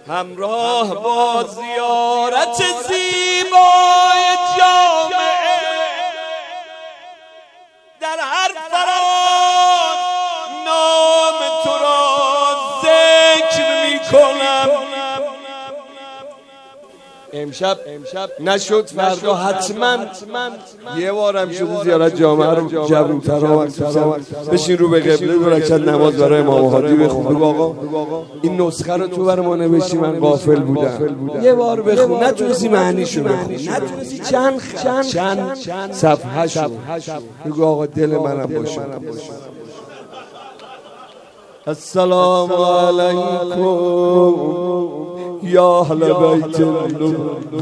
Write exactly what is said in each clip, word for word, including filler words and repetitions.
همراه با زیارت زیبای جامعه در هر فران نام تو را ذکر می کنم. امشب امشب نشد فردا حتما یه بارم شده زیارت جامعه رو جبروترها بشین رو به قبله دو رکعت نماز برای امام هادی بخون. آقا این نسخه رو تو برای ما نوشتی، من غافل بودم. یه بار بخون، نتونستی معنیشو بخونی، نتونستی چند چند چند صفحه شو بگو آقا دل منم باشه. السلام علیکم یا اهل بیت النبوة.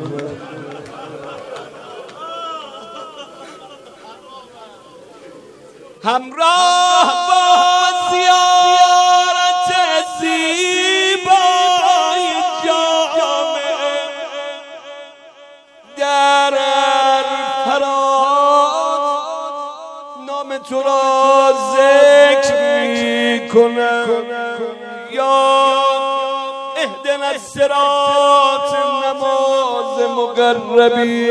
همراه با زیارت زیبای جامعه در فراز نام تو را ذکر می کنم. یا اهدنا الصراط نماز مقربی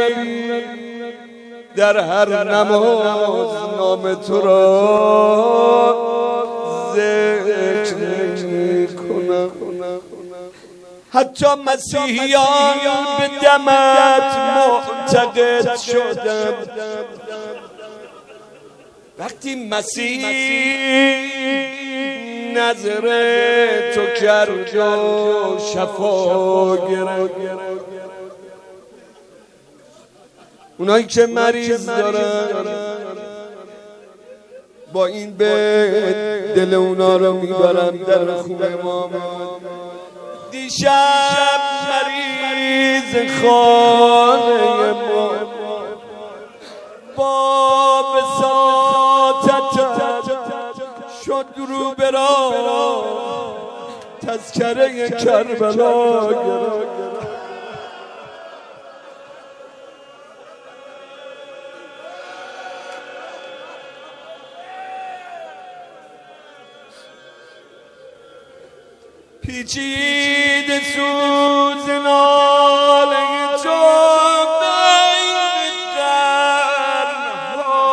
در هر نماز نام تو را ذکر کنم. حتی مسیحیان به دمت معتقد شدم. وقتی مسیح نظر تو کرد و شفا گرفت، اونایی که مریض دارن با این به دل اونا رو میبرم در خونه ما. دیشب مریض خانه ما با بساطت شد رو برا تذکره کربلا گرفت. پیچید سوز ناله تو بین قرنها،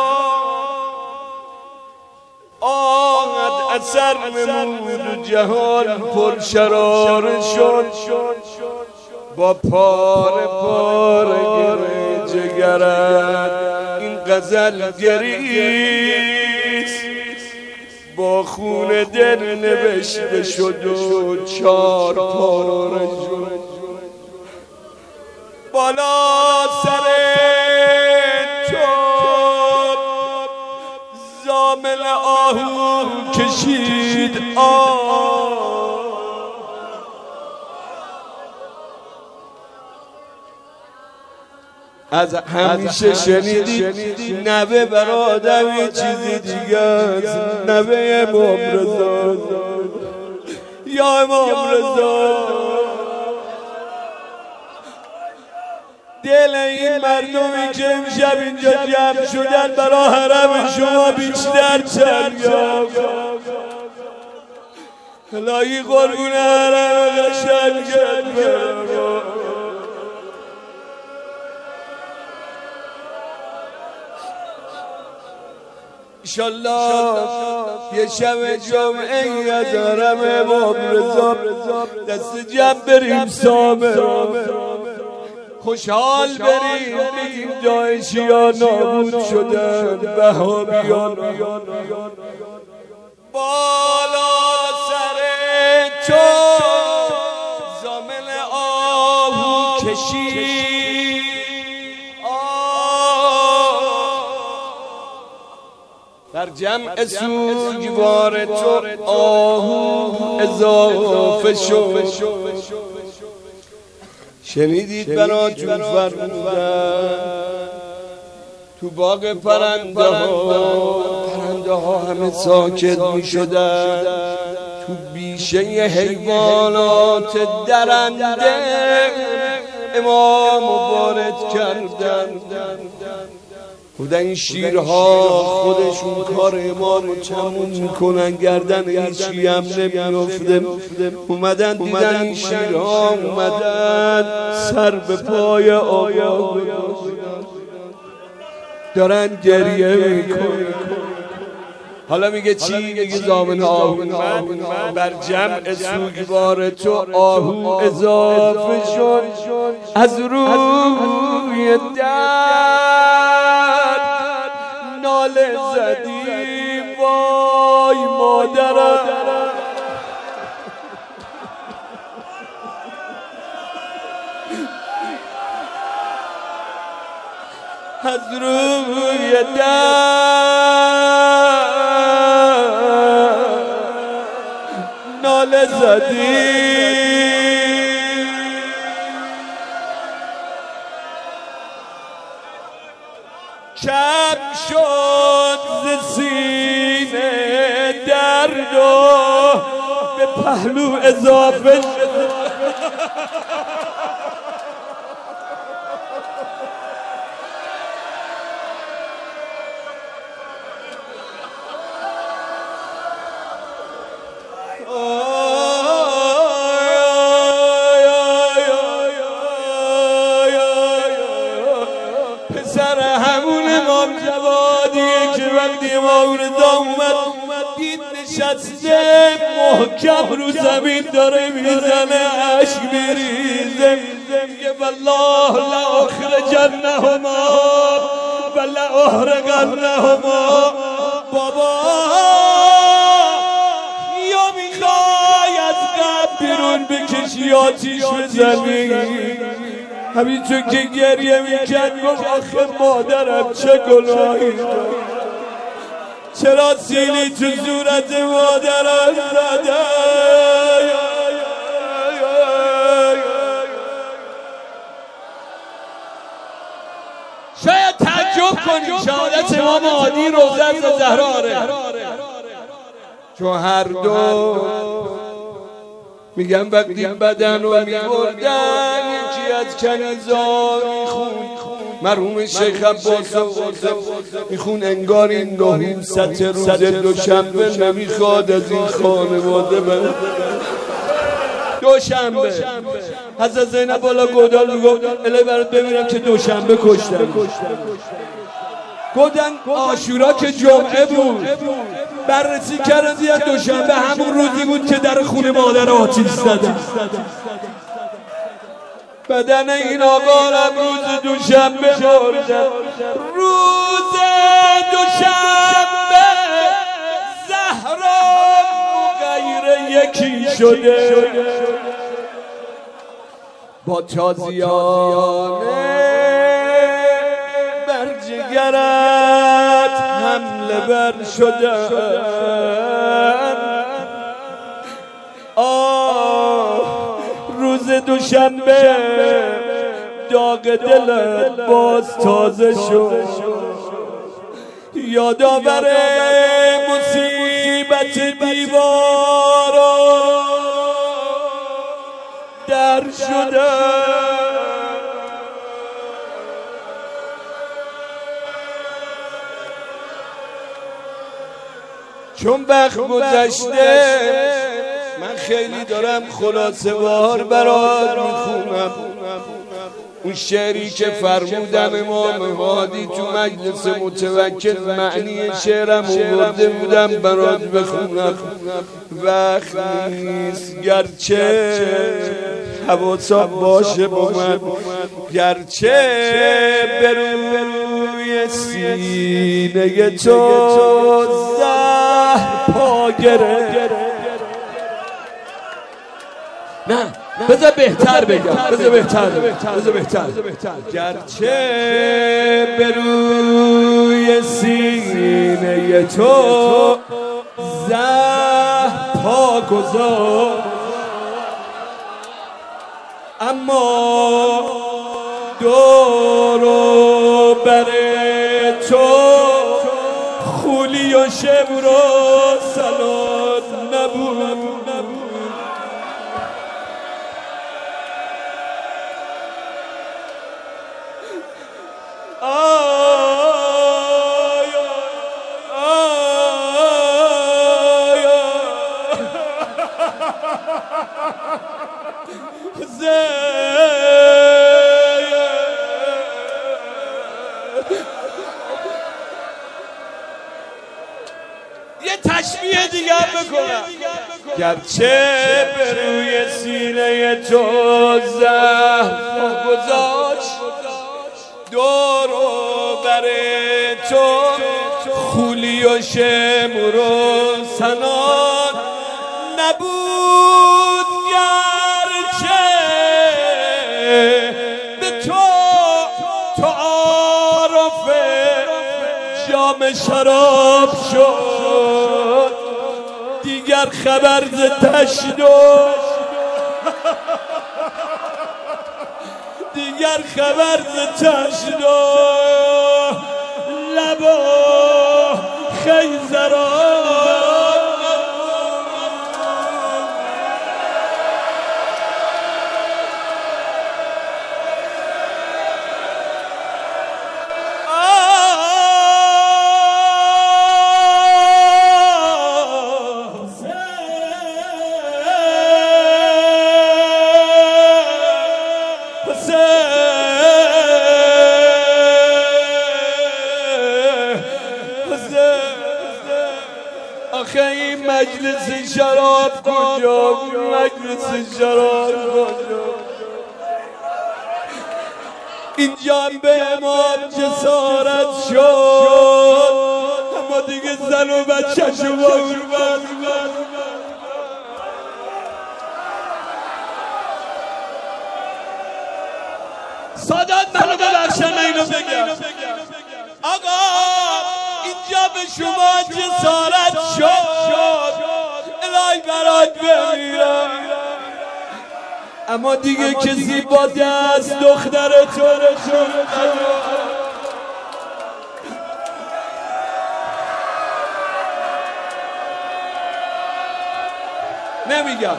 آمد اثر نمود جهان پر شرار شد. با پاره پاره گره جگرت این غزل گریست، با خون دل نوشته شد و چار پاره شد. بالا سر تو زامل آهو کشید آه، از همیشه شنیدی نوه برادم یه چیزی دیگه است. نوه امام رضا یا امام رضا، دل این مردمی که امشب اینجا جمع شدن برا حرم شما بیشتر چریا. الهی قربون حرم قشنگت برم. انشالله یه شب جمعه دارم امام رضا دست جمع بریم سامرا، خوشحال بریم بگیم داعشیان نابود شدن، وهابیان بالا سر تو زامل آهو کشید در جمع سوگوار تو آهو اضافه شد. شنیدید براتون فرمودن تو باغ پرنده ها، پرنده ها همه ساکت می شدن. تو بیشه حیوانات درنده امام وارد کردن. بودن این شیرها خودشون کار امامو چمون میکنن، گردن هیچی هم نمیافته. اومدن دیدن این شیرها اومدن سر به پای آقا دارن گریه میکنن. حالا میگه چی؟ میگه زامن آهو من بر جمع سوگوار تو آهو اضافه شد، از روی در ناله زدیم وای مادرم. از روی در ناله زدیم، کم شد ز سینه درد و به پهلو اضافه شد. پسر همون امام جوادیه که وقتی امام رضا اومد دید نشسته محکم رو زمین داره میزنه، عشق میریزه، میگه والله لأخرجنهما و لأحرقنهما. بابا یا میخوای از قبر بیرون بکشی آتیش بزنی؟ همینطور که گریه میکرد گفت آخه مادرم چه گناهی دارم، چرا سیلی تو صورت مادرم زده؟ شاید تعجب کنی شهادت امام هادی روضت زهرا، چون هر دو میگم وقتی بدن رو میبردن یکی از کنیزا میخون مرحوم شیخ عباس میخون انگار این نحوست روز دوشنبه نمیخواد از این خانواده بره. دوشنبه حضرت زینب بالا گودال میگفت الهی برات ببینم که دوشنبه کشتن. گفتن عاشورا که جمعه بود، بررسی کردن دیدن دوشنبه همون روزی بود که در خونه مادر آتیش زدن. بدن این آقا هم روز دوشنبه مردن. روز دوشنبه زهرا غیر یکی شده، با تازیانه بر جگرت حمله بر شدن. آه روز دوشنبه داغ دلت باز تازه شد، یادآور مصیبت دیوارا در شدن. چون وقت گذشته من خیلی دارم خلاصه وار برات میخونم. اون شعری که فرمودم امام هادی تو مجلس متوکل معنی شعرم آورده بودم برات بخونم. وقت نیست گرچه حواسا باشه با من، گرچه بروی سینه تو زهر پا گره. نه بذار بهتر بگم، بذار بهتر بذار بهتر گرچه بروی سینه تو زهر پا گذار، اما دور و بر تو خولی و شبر و سلات نبود. آه گرچه به روی سینه تو زهر گذاشت دور و بر تو خولی و شمر و سنان نبود گرچه به تو تعارف جام شراب شد دیگر خبر ز تشنو دیگر خبر ز تشنو لبا خیزران آخه این مجلس شراب کجا مجلس شراب کجا اینجا به امام جسارت شد اما دیگه زن و بچه شو باور سادات منو ببخشن من اینو بگم آقا اینجا به شما جسارت شد الهی برات بمیرم اما دیگه کسی با دست دختر تو رسول نمیگم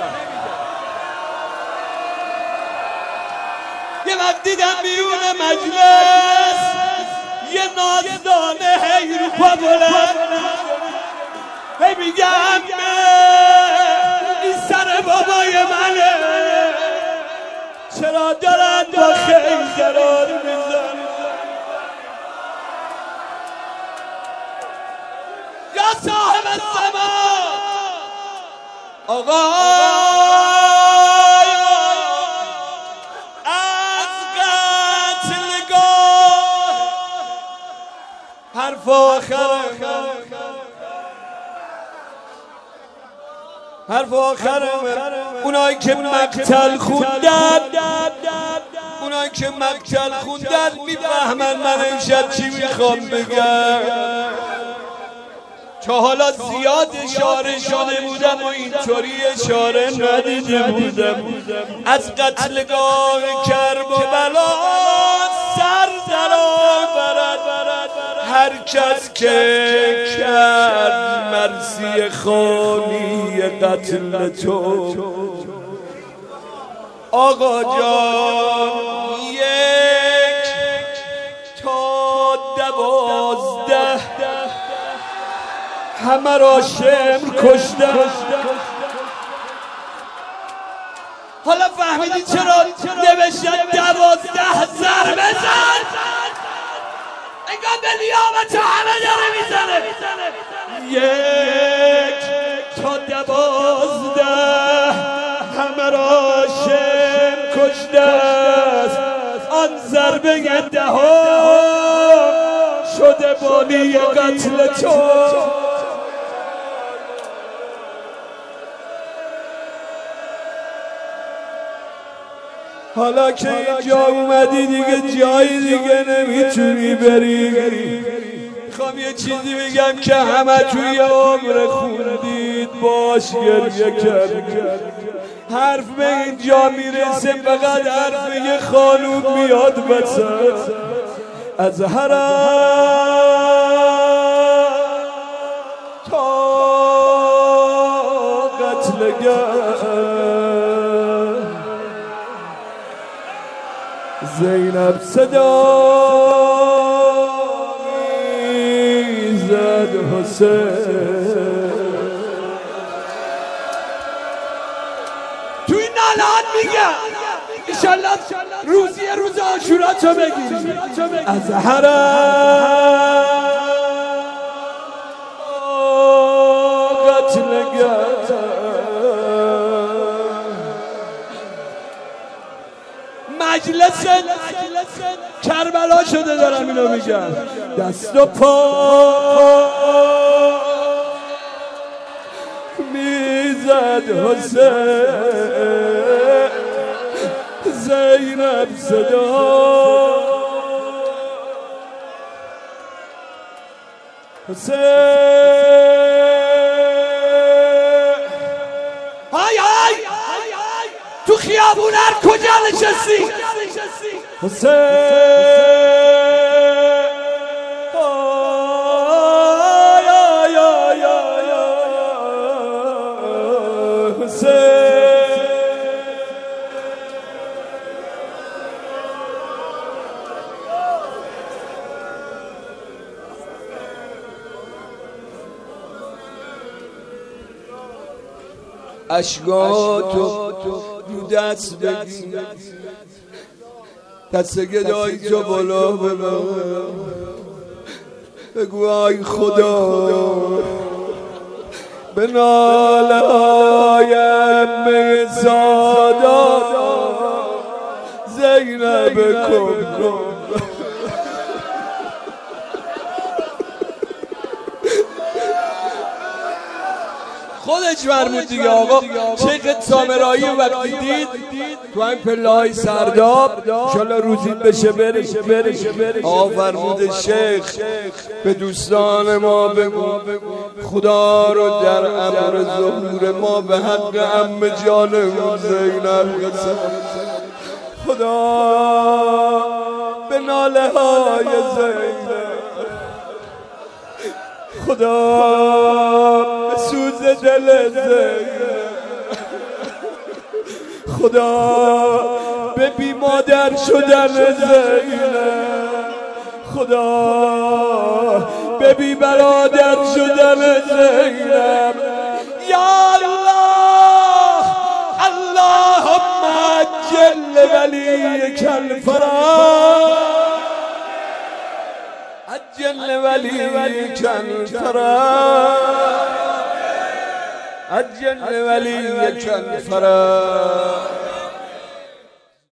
یه وقت دیدم بیرون مجلس یه نازدانه هی رو پا بلند هی میگم این سر بابای منه چرا دارن با خیلی قرار میزن یا صاحب الزمان آقا حرف آخر حرف آخر اونایی که مقتل خوندن اونایی که مقتل خوندن میفهمن من امشب چی میخوام بگم چون حالا زیاد اشاره شده بودم و اینطوری اشاره ندیده بودم از قتلگاه کرب و بلا سر در آورد هر کس که کرد مرسی خانی قتل تو آقا جان یک تا دوازده همه را شمر کشته حالا فهمیدی چرا نوشتن دوازده ضربه زد انگار به لیاقت همه داره میزنه یک تا دوازده همه را شمر کشته است آن ضربه دهم شده بانی قتل تو حالا که اینجا اومدی دیگه جایی دیگه نمیتونی بری میخوام یه چیزی بگم که همه توی عمر خوندید باش گریه کرد حرف به اینجا میرسه فقط حرف یه خانوم میاد وسط از حرم تا قتلگاه زینب صدا میزد حسین تو این نالات میگم انشالله روزی روز عاشورا تو بگیری از حرم قتلگاه مجلس کربلا شده دارم اینو میگم. دست و پا میزد حسین، زینب صدا حسین. های های تو خیابون هر کجا نشستی حسین. اشکاتو رو دست بگیر، دست گدایی تو بالا ببر، بگو آی خدا به ناله های ام سادا زینب کن کن. خودش فرمود دیگه آقا. شیخ سامرایی وقتی دید تو این پله‌های سرداب انشالله روزید بشه بریم. آقا فرمود شیخ به دوستان ما بگو خدا رو در امر ظهور ما به حق عم جانمون زینب قسم. خدا به ناله های زینب، خدا به سوز دل زینب، خدا به بی مادر شدن زینب، خدا به بی برادر شدن زینب. یا الله اللهم عجل ولیک الفرج، عجل ولیک الفرج، عجل ولیک الفرج.